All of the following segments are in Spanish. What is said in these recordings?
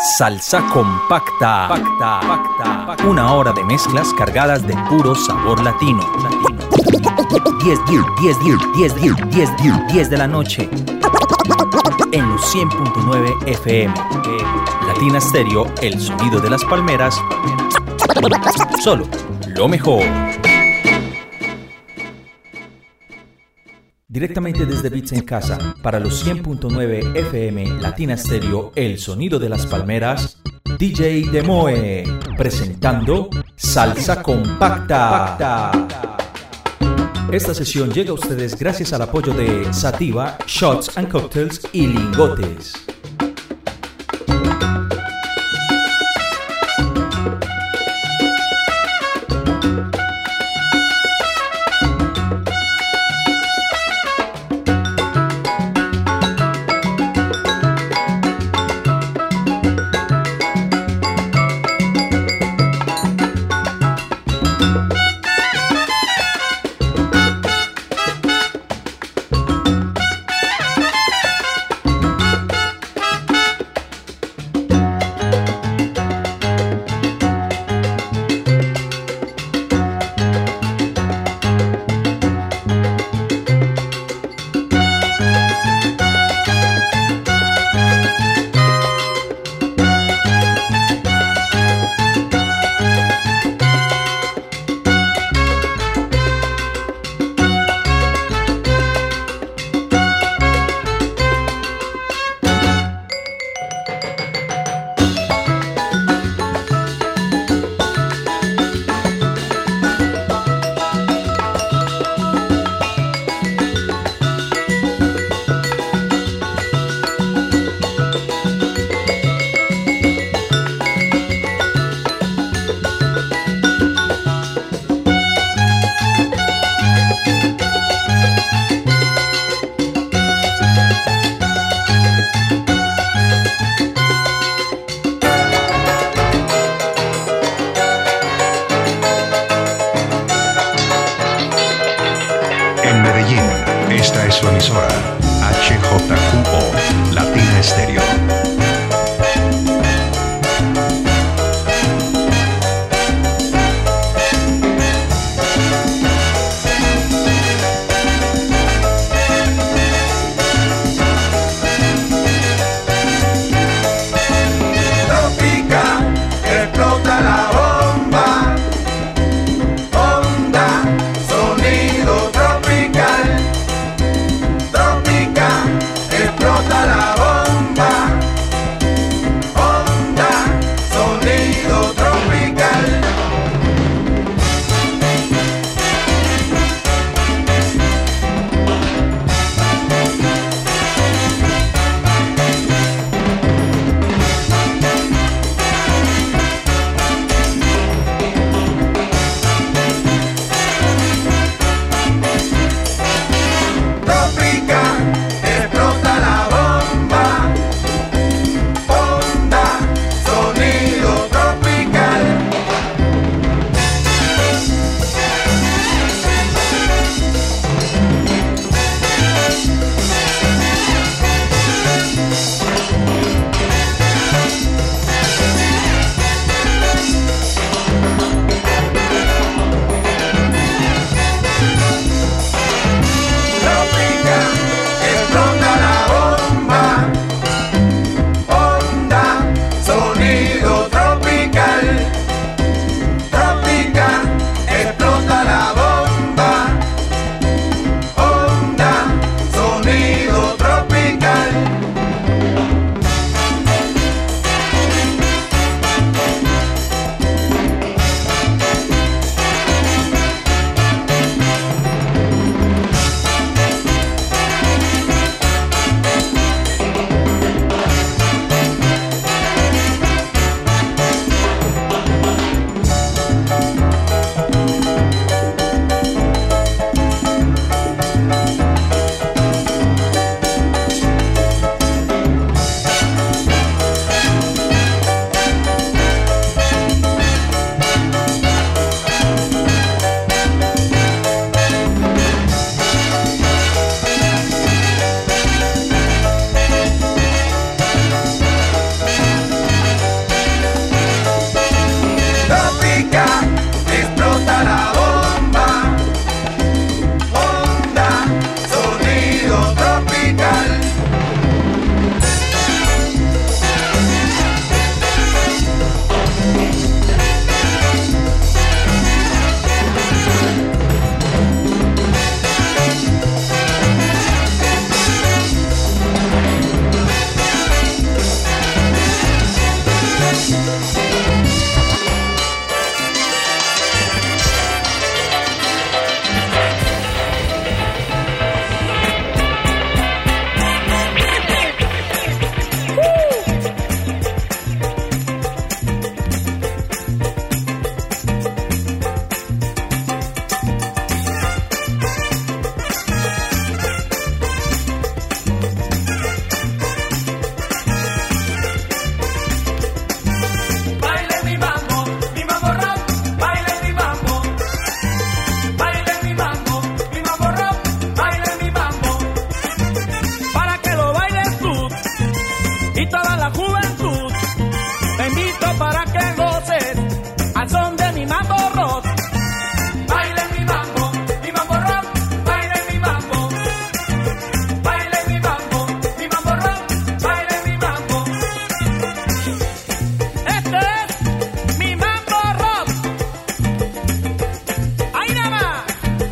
Salsa compacta. Una hora de mezclas cargadas de puro sabor latino. 10 de la noche. En los 100.9 FM. Latina Stereo, el sonido de las palmeras. Solo lo mejor. Directamente desde Beats en Casa, para los 100.9 FM Latina Stereo, el sonido de las palmeras, DJ Demoe, presentando Salsa Compacta. Esta sesión llega a ustedes gracias al apoyo de Sativa, Shots and Cocktails y Lingotes. y toda la juventud. Te invito para que goces al son de mi mambo rock. Baile mi mambo rock, baile mi mambo. Baile mi mambo rock, baile mi mambo. Este es mi mambo rock. Ahí nada más.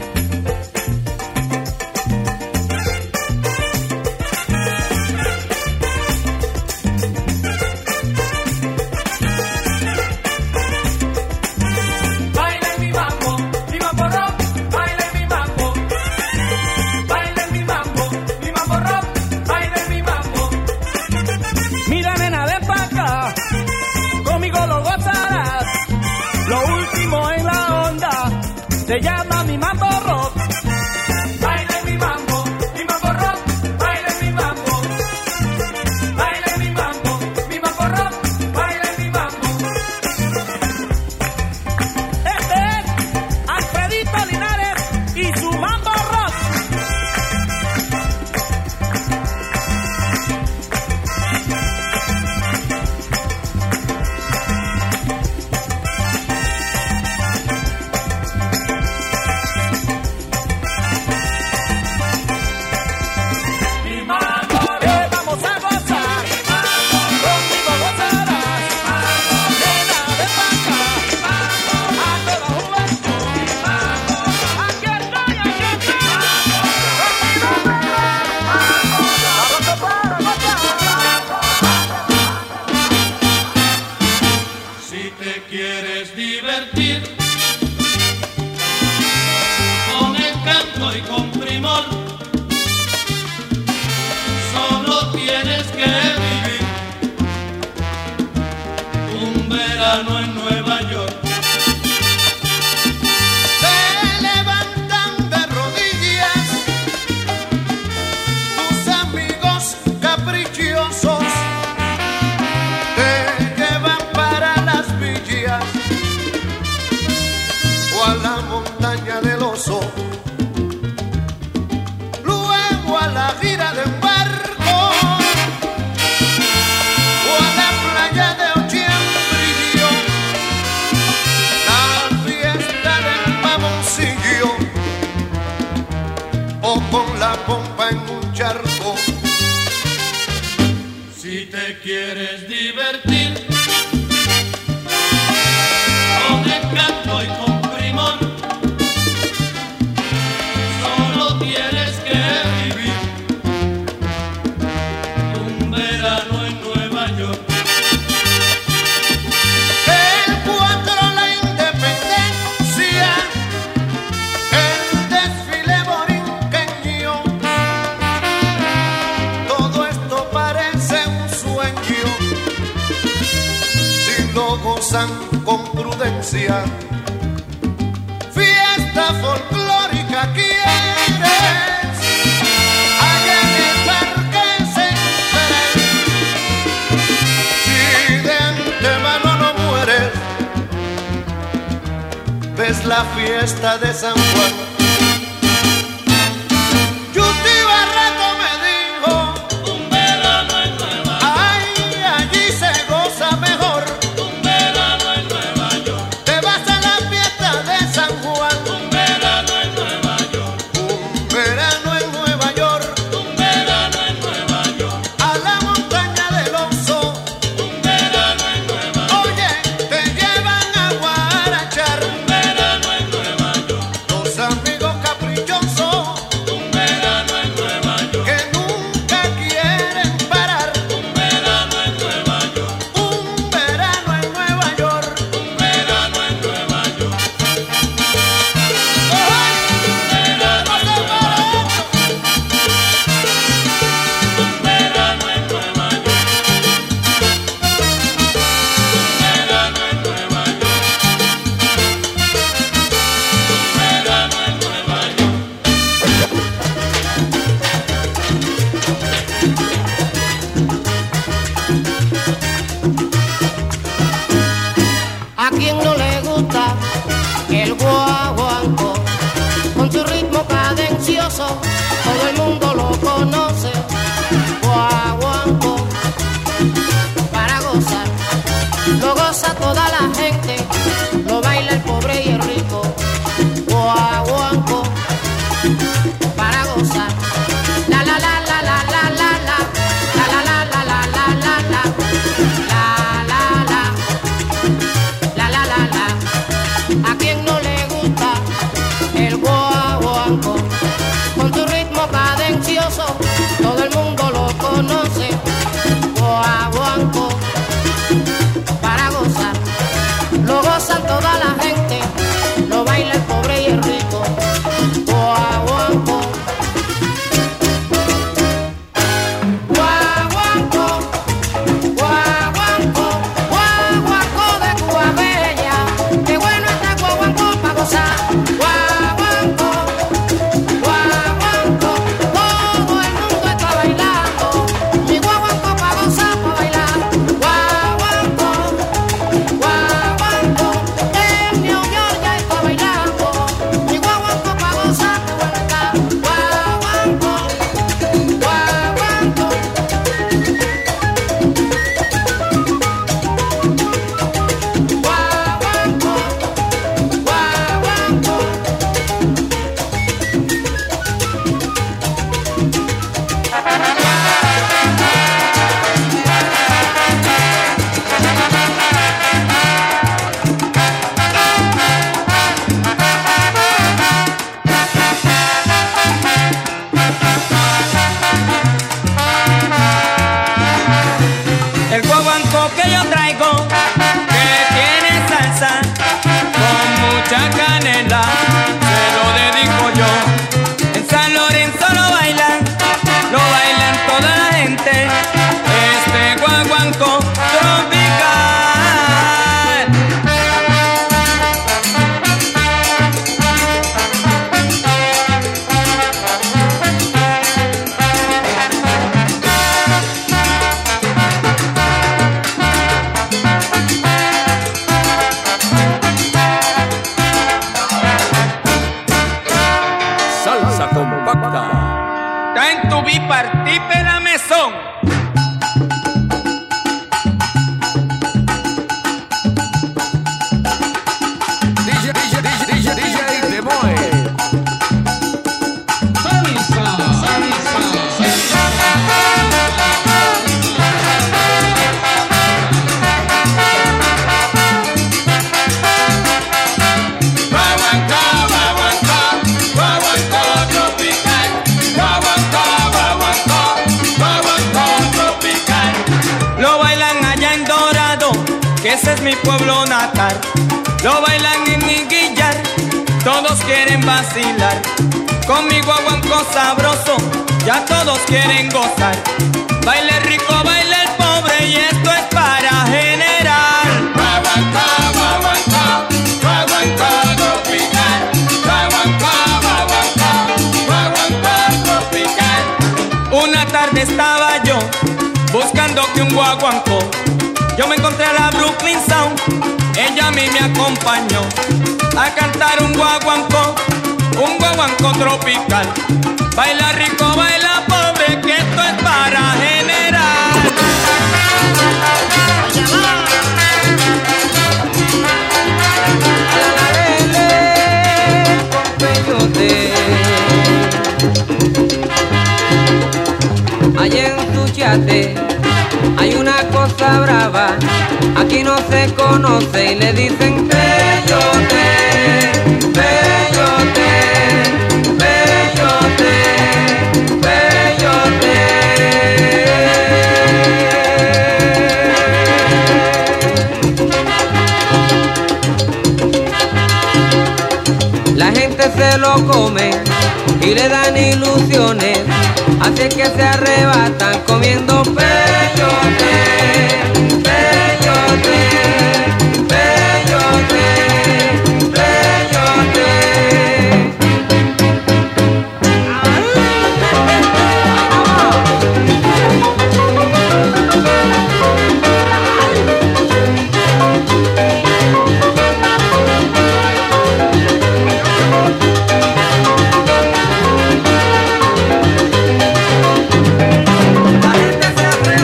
Se llama mi mambo rock. Baile mi mambo rock, baile mi mambo. Baile mi mambo rock, baile mi mambo. Este es Alfredito Linares y su mambo rock. En Nueva York te levantan de rodillas tus amigos caprichosos, te llevan para las villas o a la montaña del oso, luego a la gira de un barco o a la playa de o con la pompa en un charco. Si te quieres divertir con el canto y con primón, solo tienes que vivir un verano en Nueva York. El 4 la independencia, el desfile borinqueño, todo esto parece un sueño si lo gozan con prudencia. Fiesta folclórica quieres, allá en el Parque Central. Si de antemano no mueres, ves la fiesta de San Juan. Yuti Barreto me dijo, un verano en Nueva York. Ay, allí se goza mejor. Un verano en Nueva York. Te vas a la fiesta de San Juan. Un verano en Nueva York. Un verano en Nueva York. Un verano en Nueva York. A la montaña del oso. Un verano en Nueva York. Oye, te llevan a guarachar. Un verano en Nueva York. Los amigos lo goza toda la gente, lo baila el pobre y el rico, guaguanco, para gozar. La la la la la la la la, la la la la la la la la, la la la la. A quien no le gusta el guaguanco, con su ritmo cadencioso, todo el mundo lo conoce, guaguanco, para gozar. Lo gozan toda la gente, lo baila el pobre y el rico, guaguanco. Guaguanco, guaguanco, guaguanco de Cuba Bella, qué bueno está guaguanco para gozar. Guaguanco, guaguanco, todo el mundo está bailando, mi guaguanco para gozar, para bailar. Guaguanco, guaguanco, en New York ya está bailando, mi guaguanco para gozar, qué bueno está. Guaguanco, guaguanco. El guaguanco que yo traigo, que tiene salsa con mucha canela, se lo dedico yo. En San Lorenzo lo bailan toda la gente, este guaguanco tropical. Salsa compacta. Está en tu bipartipe la mesón. DJ Demoe. Lo bailan allá en Dorado, que ese es mi pueblo natal. Lo bailan en Iguillar, todos quieren vacilar. Con mi guaguanco sabroso, ya todos quieren gozar. Baile rico, baile el pobre y esto es para generar. Guaguanco, guaguanco, guaguanco tropical. Guaguanco, guaguanco, guaguanco tropical. Una tarde estaba yo buscando que un guaguanco, yo me encontré a la Brooklyn Sound, ella a mí me acompañó a cantar un guaguanco tropical. Baila rico, baila pobre, que esto es para generar. Allá en Suchiate hay una cosa brava, aquí no se conoce y le dicen peyote, peyote, peyote, peyote. La gente se lo come y le dan ilusiones, así que se arrebatan comiendo peyote, peyote, peyote, peyote. La gente se arrebata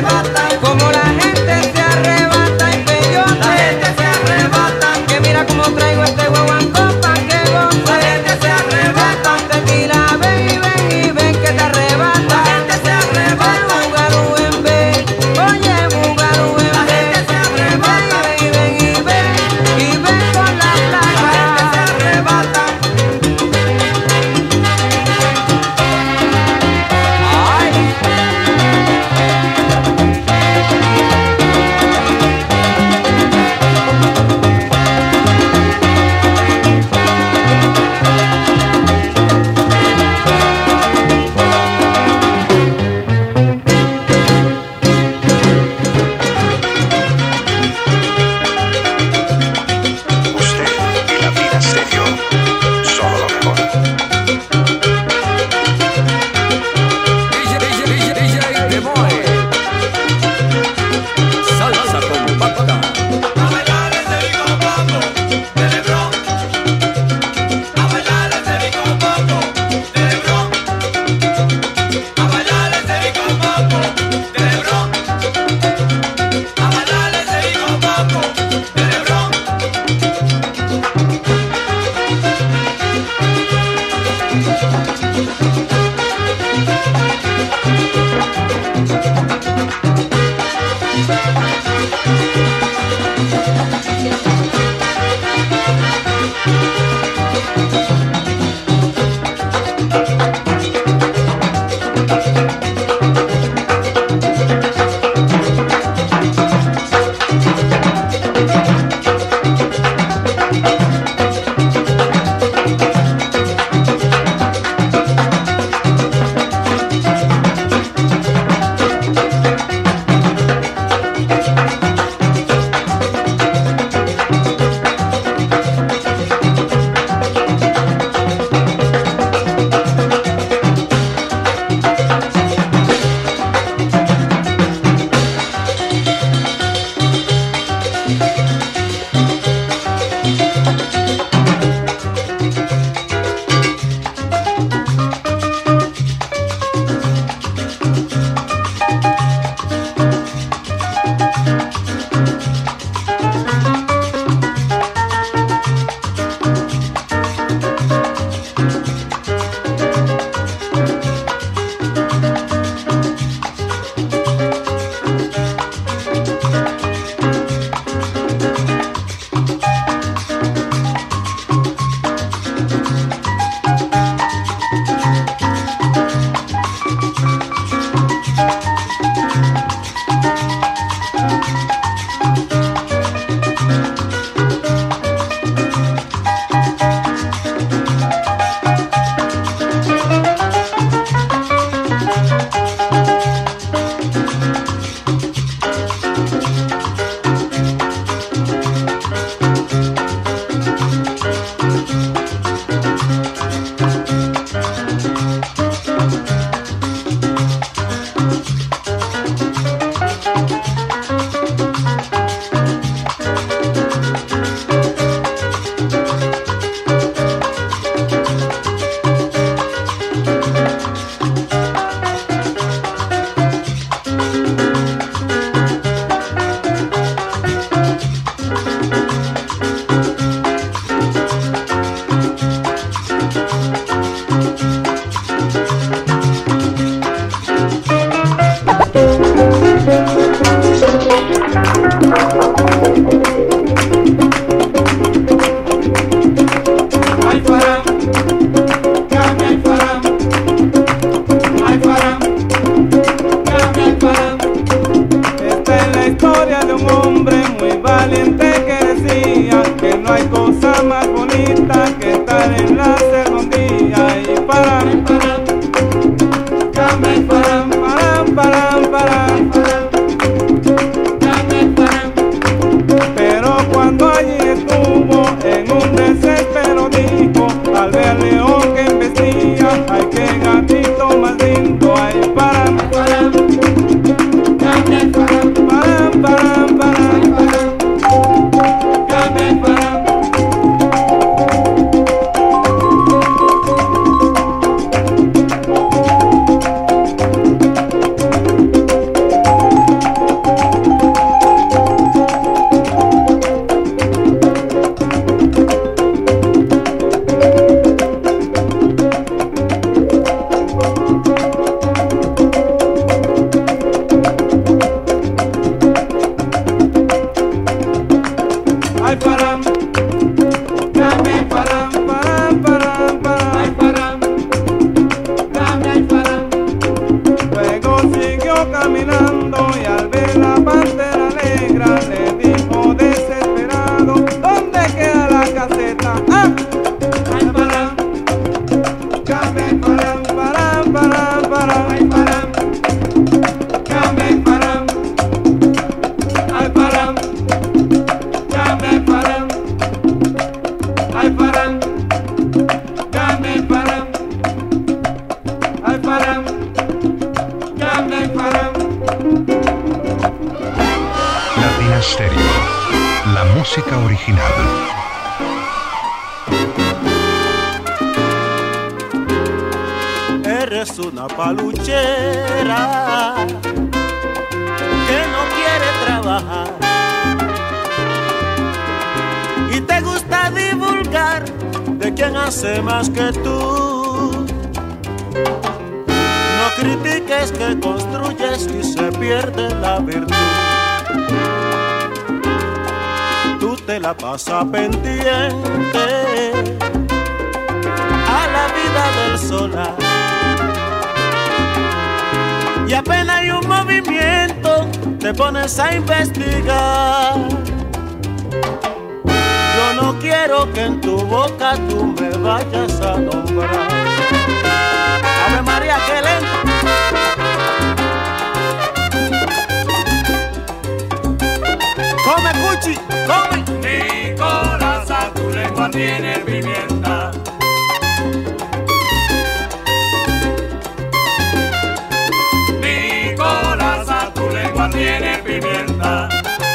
No critiques que construyes y se pierde la virtud. te la pasa pendiente a la vida del solar. Y apenas hay un movimiento, te pones a investigar. Yo no quiero que en tu boca tú me vayas a nombrar. Ave María, qué lento. Come, cuchi, come. Nicolás, a tu lengua tiene pimienta. Nicolás, a tu lengua tiene pimienta.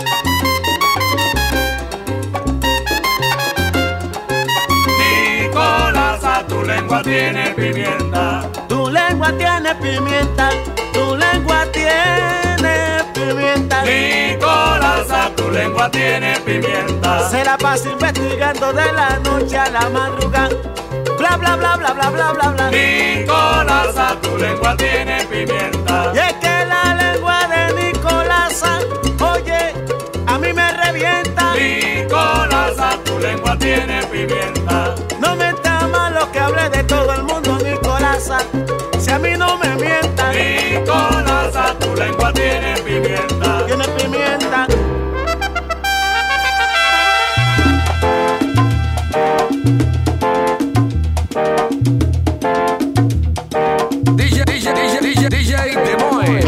Nicolás, a tu lengua tiene pimienta. Tu lengua tiene pimienta, tu lengua tiene pimienta. Nicolás, a tu lengua tiene pimienta. Se la pasa investigando de la noche a la madrugada. Bla bla bla bla bla bla bla bla. Nicolás, a tu lengua tiene pimienta. Y es que la lengua de Nicolás, oye, a mí me revienta. Nicolás, a tu lengua tiene pimienta. No me está mal lo que hable de todo el mundo, Nicolás, si a mí no me mienta. Nicolás, a tu lengua tiene pimienta. Tiene pimienta. DJ Demoe.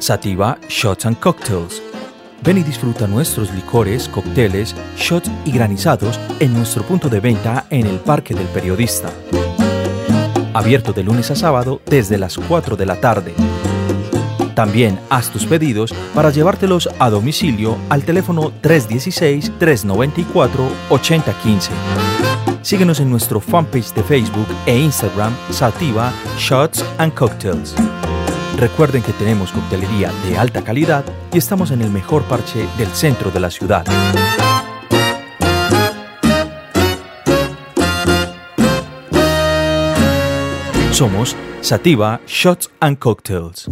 Sativa Shots and Cocktails. Ven y disfruta nuestros licores, cócteles, shots y granizados en nuestro punto de venta en el Parque del Periodista. Abierto de lunes a sábado desde las 4 de la tarde. También haz tus pedidos para llevártelos a domicilio al teléfono 316-394-8015. Síguenos en nuestro fanpage de Facebook e Instagram Sativa Shots and Cocktails. Recuerden que tenemos coctelería de alta calidad y estamos en el mejor parche del centro de la ciudad. Somos Sativa Shots and Cocktails.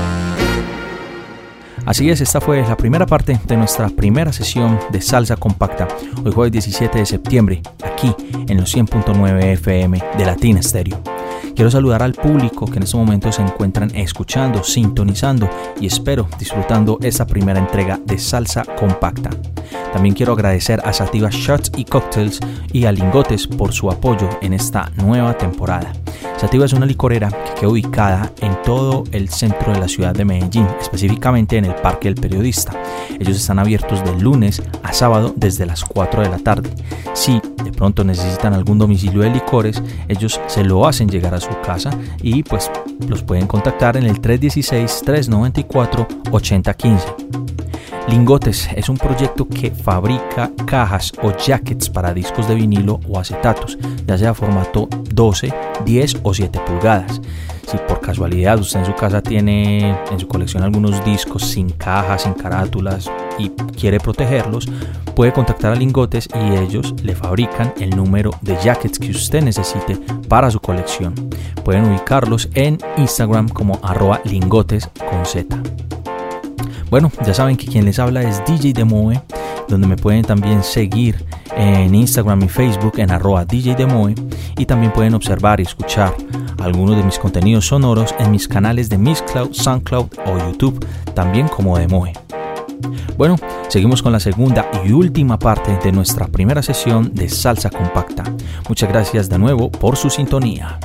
Así es, esta fue la primera parte de nuestra primera sesión de Salsa Compacta, hoy jueves 17 de septiembre, aquí en los 100.9 FM de Latina Stereo. Quiero saludar al público que en estos momentos se encuentran escuchando, sintonizando y espero disfrutando esta primera entrega de Salsa Compacta. También quiero agradecer a Sativa Shots y Cocktails y a Lingotes por su apoyo en esta nueva temporada. Sativa es una licorera que queda ubicada en todo el centro de la ciudad de Medellín, específicamente en el Parque del Periodista. Ellos están abiertos de lunes a sábado desde las 4 de la tarde. Si de pronto necesitan algún domicilio de licores, ellos se lo hacen llegar a su casa y pues los pueden contactar en el 316-394-8015. Lingotes es un proyecto que fabrica cajas o jackets para discos de vinilo o acetatos, ya sea formato 12, 10 o 7 pulgadas. Si por casualidad usted en su casa tiene en su colección algunos discos sin cajas, sin carátulas y quiere protegerlos, puede contactar a Lingotes y ellos le fabrican el número de jackets que usted necesite para su colección. Pueden ubicarlos en Instagram como @lingotes con Z. Bueno, ya saben que quien les habla es DJ Demoe, donde me pueden también seguir en Instagram y Facebook en @DJ Demoe, y también pueden observar y escuchar algunos de mis contenidos sonoros en mis canales de Mixcloud, Soundcloud o YouTube, también como Demoe. Bueno, seguimos con la segunda y última parte de nuestra primera sesión de Salsa Compacta. Muchas gracias de nuevo por su sintonía.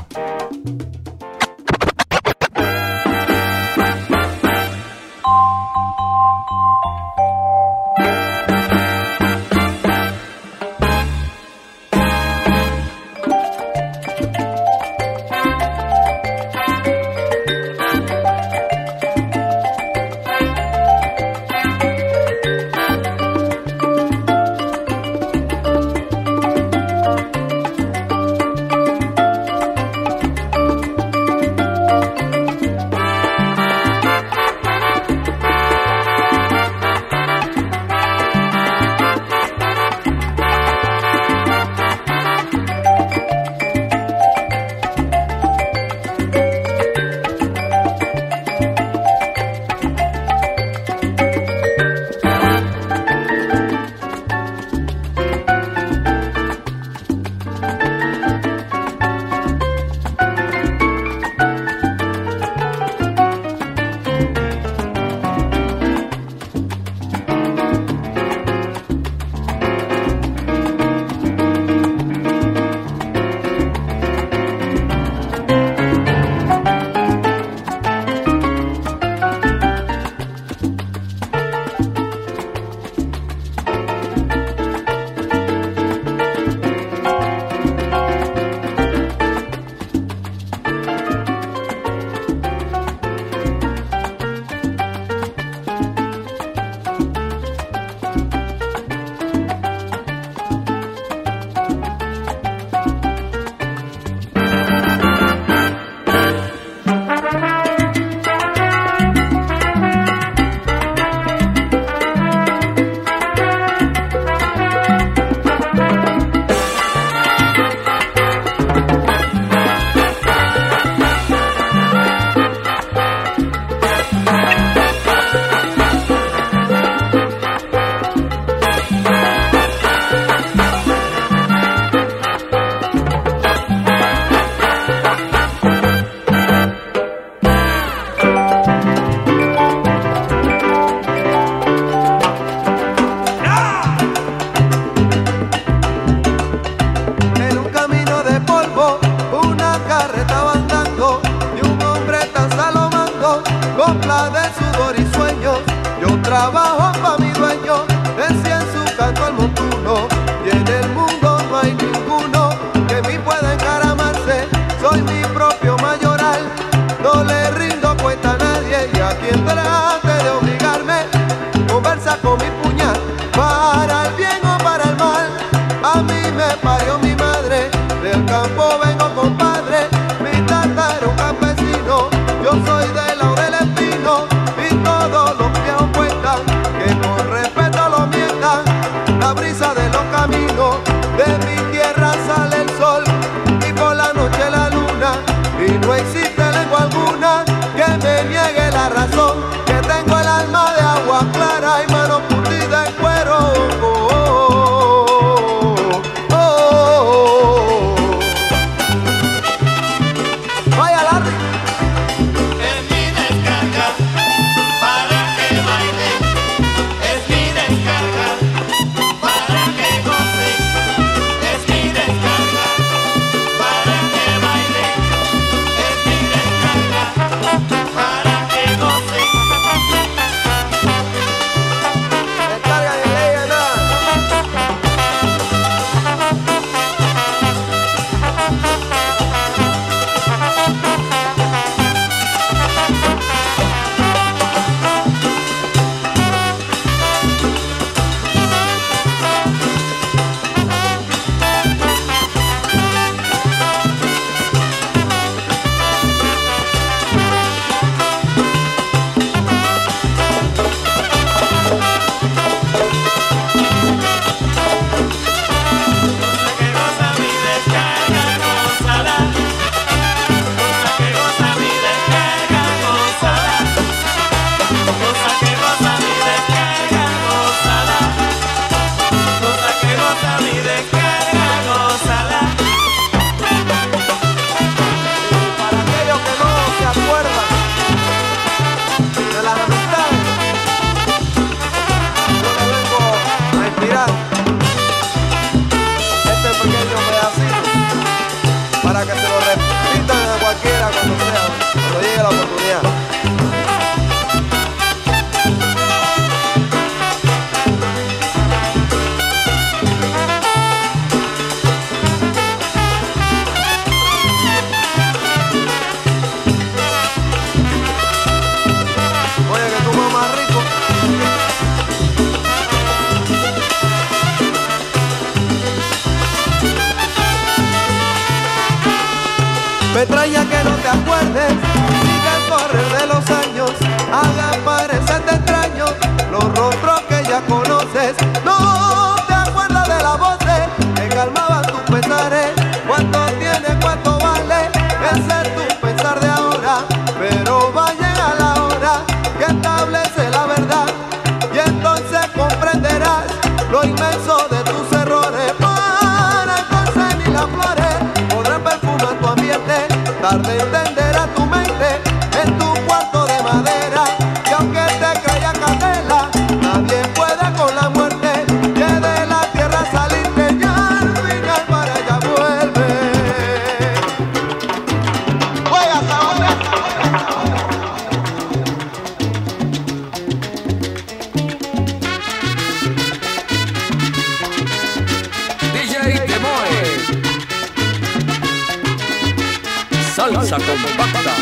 copla de sudor y sueños. Yo trabajo pa' mi dueño, decía en su canto al montuno. Y en el mundo no hay ninguno que me pueda encaramarse. Soy mi propio mayoral, no le rindo cuenta a nadie. Y a quien trate de obligarme, conversa con mi puñal, para el bien o para el mal. A mí me parió mi madre, del campo vengo compadre. Mi tata era un campesino, yo soy de Laurel Espino. Y todos los viejos cuentan que con respeto lo mientan. La brisa de los caminos, de mi tierra sale el sol y por la noche la luna. Y no existe lengua alguna que me niegue la razón, que tengo el alma de agua clara y mano curtida en cuero. Vaya Larry. Es mi descarga para que baile, es mi descarga para que goce, es mi descarga para que baile, es mi descarga para que goce. Descarga de ley a nada. Que goza mi descarga, gózala. Goza que goza mi descarga, gózala. Goza que goza mi descarga, gózala. Goza que goza mi descarga, gózala. Para aquellos que no se acuerdan de las amistades, yo les vengo a inspirar este pequeño pedacito para que se lo repitan a cualquiera cuando llegue la oportunidad. Oye, que tú más rico. Me extraña que no te acuerdes, ni que el correr de los años haga parecerte extraños los rostros que ya conoces. No te acuerdas de la voz que calmaban tus pesares. Cuánto tiene, cuánto vale, ese es tu pensar de ahora. Pero va a llegar la hora que establece la verdad, y entonces comprenderás lo inmenso de tus errores. Para entonces ni las flores podrán perfumar tu ambiente. Tarde entenderá tu mente en tu cuarto de madera. Y aunque te caiga candela, nadie puede con la muerte. Que de la tierra saliste, ya al final para allá vuelve. Juega hasta ahora. DJ Demoe. Salsa compacta.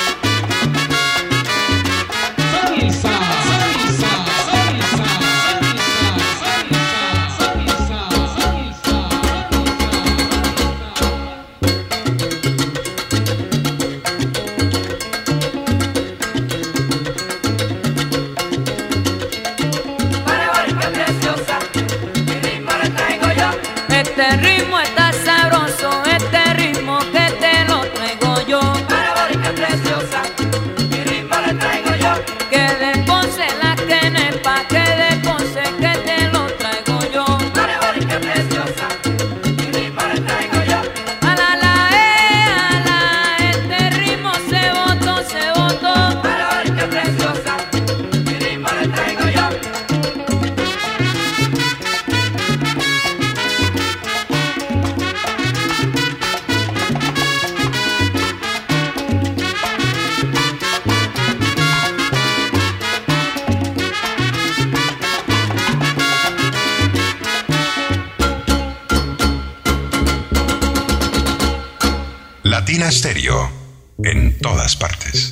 Este ritmo está sabroso, este ritmo que te lo traigo yo. Para Borica Latina Stereo, en todas partes.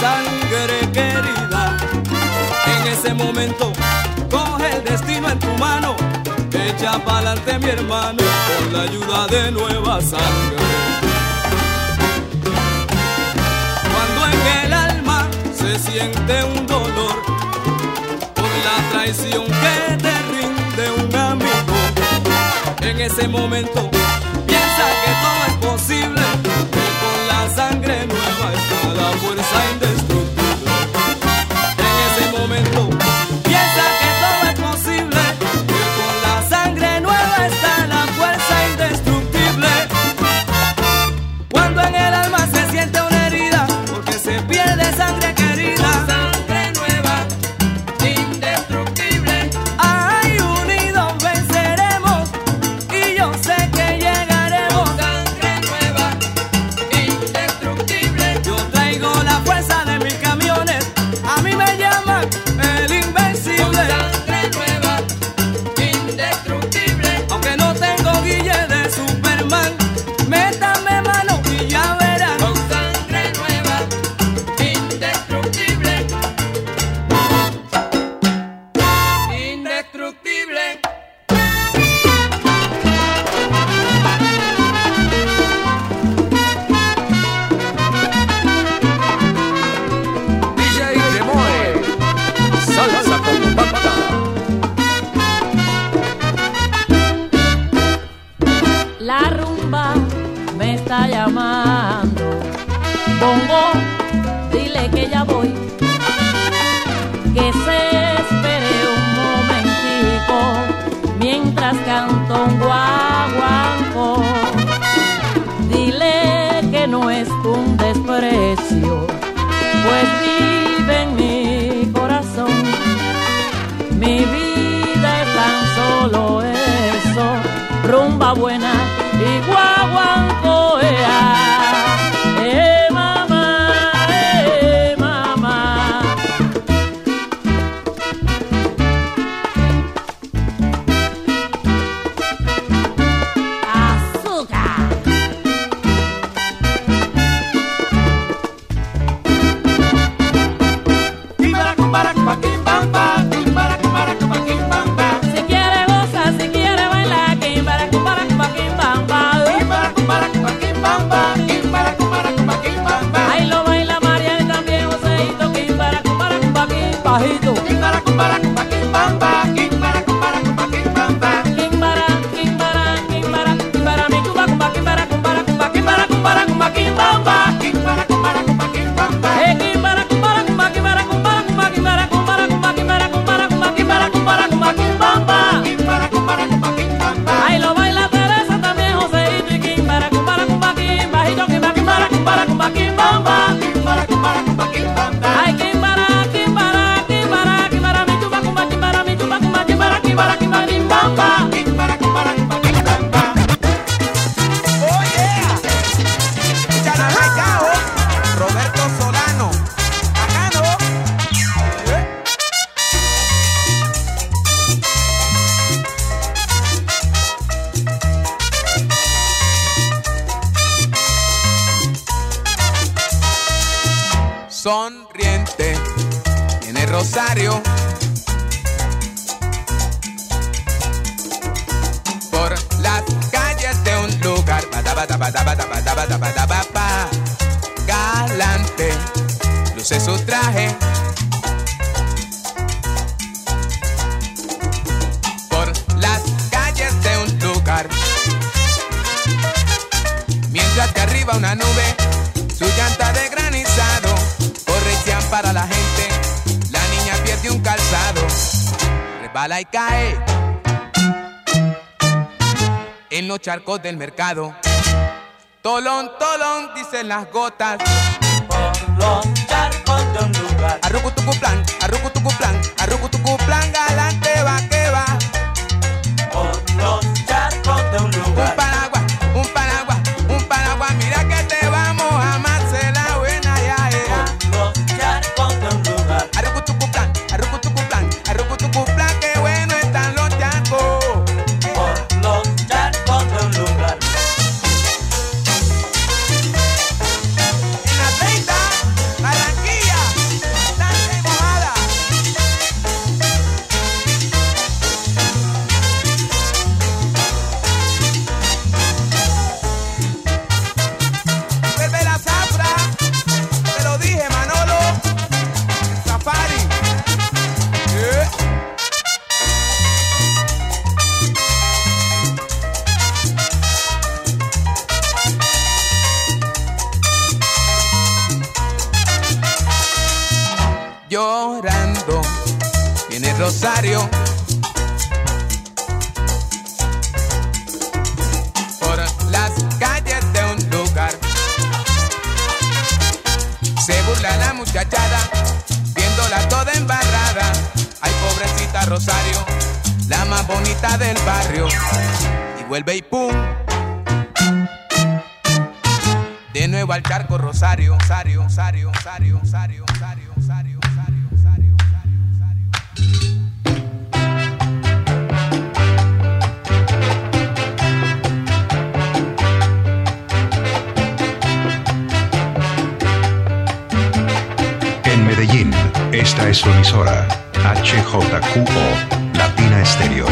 sangre querida. En ese momento coge el destino en tu mano, echa pa'lante mi hermano con la ayuda de nueva sangre. Cuando en el alma se siente un dolor por la traición que te rinde un amigo, en ese momento piensa que todo es posible, que con la sangre nueva está la fuerza indestructible. En ese momento piensa que todo es posible, que con la sangre nueva está la fuerza indestructible. Cuando en el alma se siente una herida, porque se pierde sangre querida, sangre nueva, indestructible. Ay, unidos venceremos y yo sé que llegaremos. Sangre nueva, indestructible. Yo traigo la fuerza de mis camiones, a mí me llaman el invencible. Sangre nueva, indestructible. Aunque no tengo guille de Superman, métame mano y ya verán. Con sangre nueva, indestructible. Indestructible. DJ Demoe, salsa compacta. La rumba me está llamando. Bongo, dile que ya voy. Que se espere un momentico mientras canto un guaguancó. Dile que no es un desprecio, pues vive en mi corazón. Mi vida es tan solo eso, rumba buena y guaguancó. Mamá, mamá. Azúcar. Si quiere gozar, si quiere bailar, ahí lo baila María y también Joseito, bajito. Ahí lo baila Teresa también Joseito y Kimbara, bajito, ay, Kimbara, mi chupa, Oh yeah, Chanajaicao, Roberto Solano, acá no. Sonriente, tiene Rosario. Por las calles de un lugar, galante, luce su traje. Por las calles de un lugar, mientras que arriba una nube, su llanta de granizado, corrección para la gente. La niña pierde un calzado, resbala y cae en los charcos del mercado. Tolón, tolón, dicen las gotas. Por los charcos de un lugar. Arrucutucuplan, galante va que va. Por los charcos de un lugar. Un paraguas, mira que te vamos a amarse la buena ya. Por los charcos de un lugar. Arrucutucuplan, qué bueno están los charcos. Por los charcos de un lugar. En la llorando. Viene Rosario por las calles de un lugar. Se burla la muchachada, viéndola toda embarrada. Ay, pobrecita Rosario, la más bonita del barrio. Y vuelve y pum, de nuevo al charco Rosario, Rosario, Rosario, Rosario, Rosario, Rosario, Rosario, Rosario, Rosario, En Medellín, esta es su emisora, HJQO, Latina Estéreo.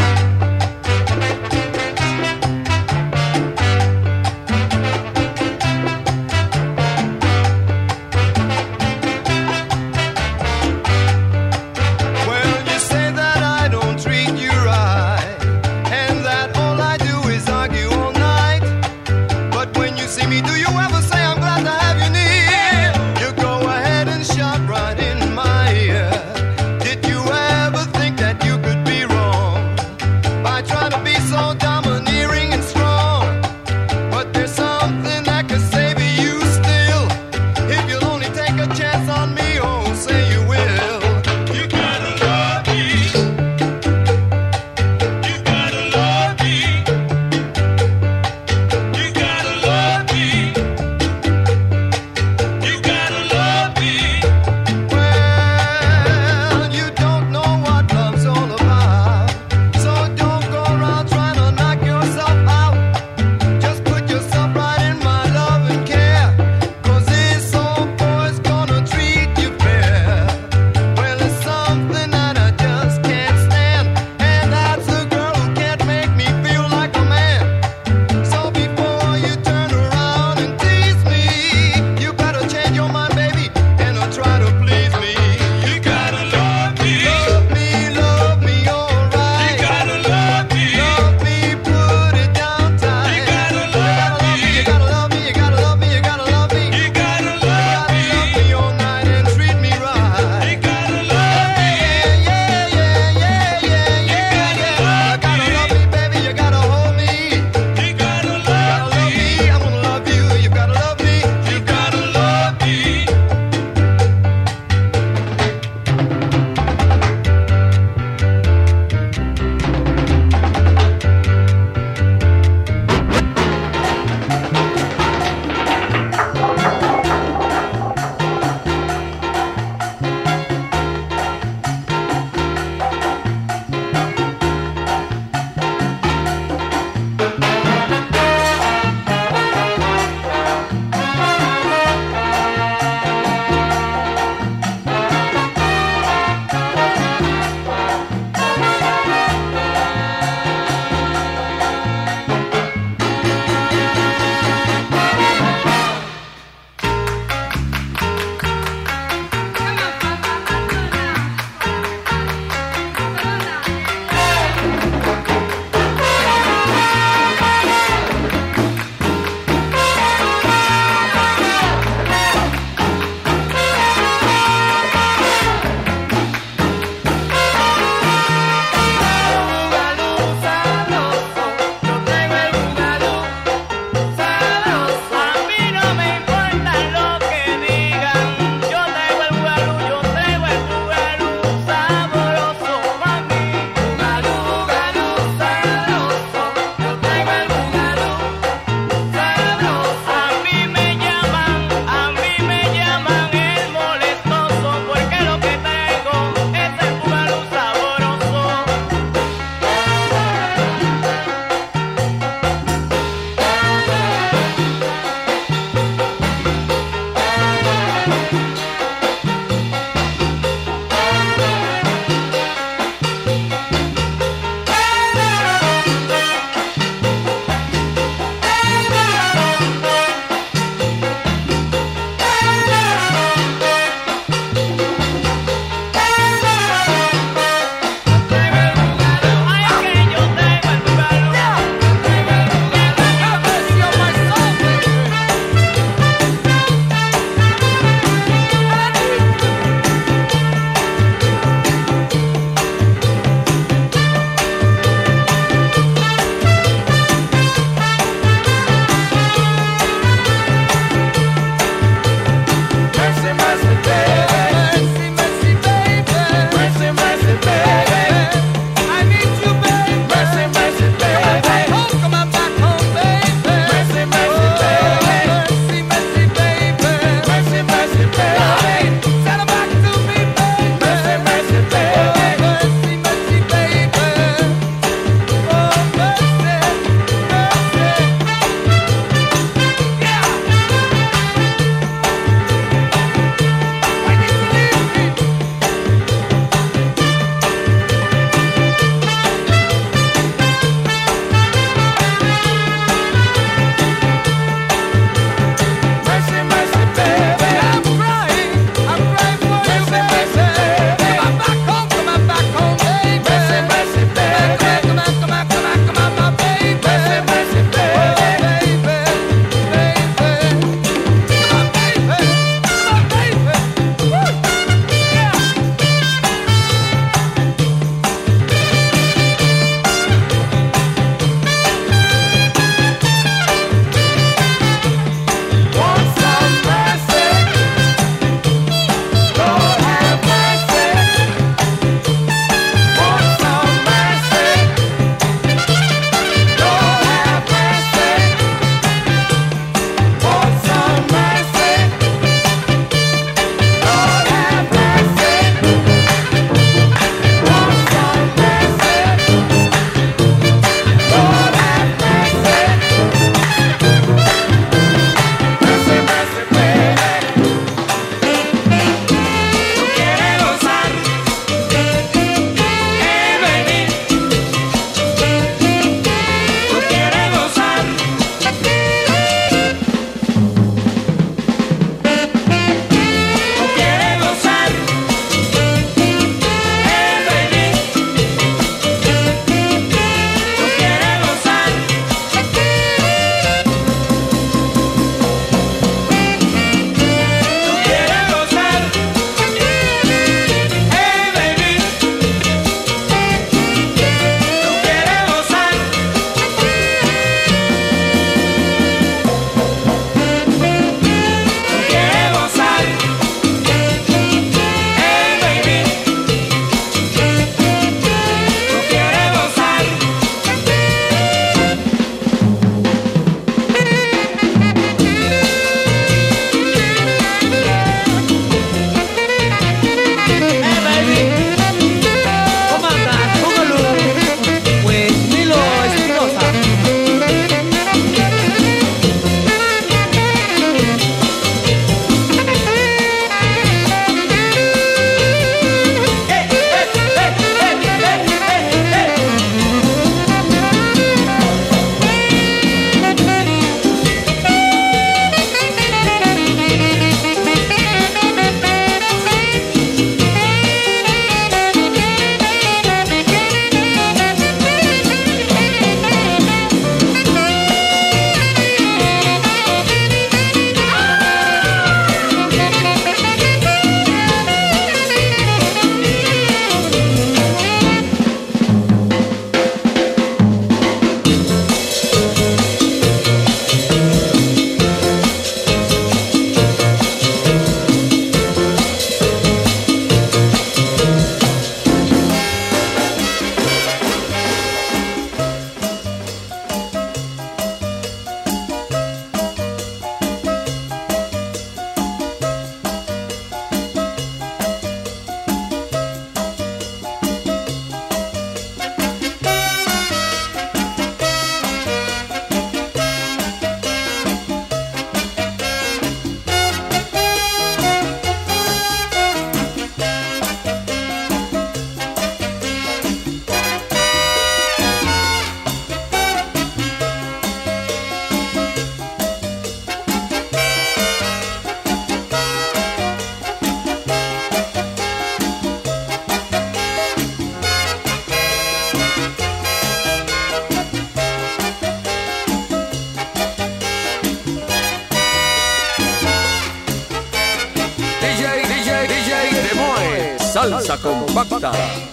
Salsa Compacta.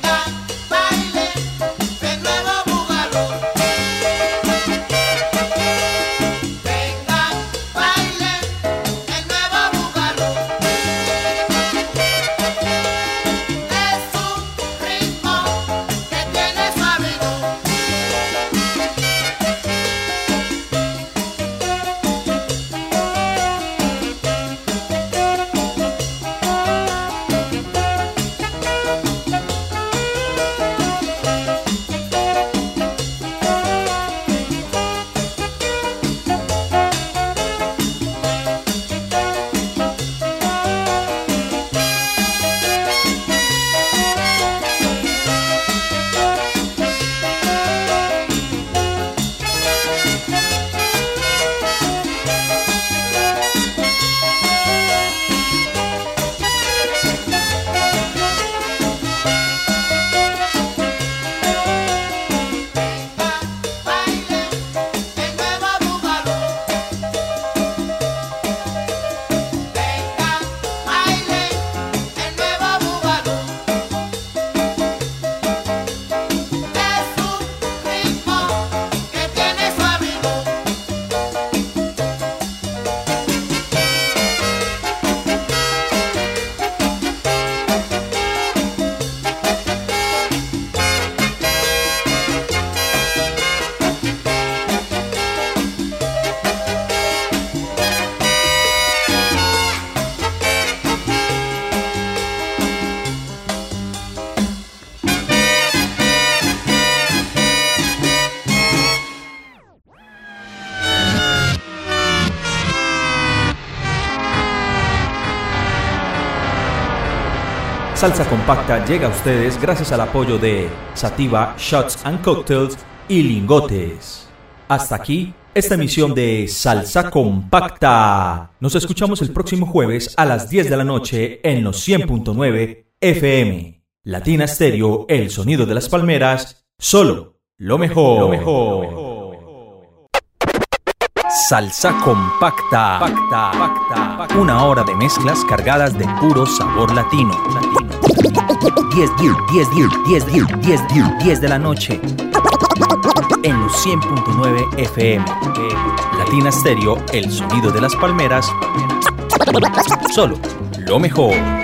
Salsa Compacta llega a ustedes gracias al apoyo de Sativa Shots and Cocktails y Lingotes. Hasta aquí esta emisión de Salsa Compacta. Nos escuchamos el próximo jueves a las 10 de la noche en los 100.9 FM. Latina Stereo, el sonido de las palmeras, solo lo mejor. Salsa Compacta. Una hora de mezclas cargadas de puro sabor latino. 10 de la noche en los 100.9 FM. Latina Stereo, el sonido de las palmeras, solo lo mejor.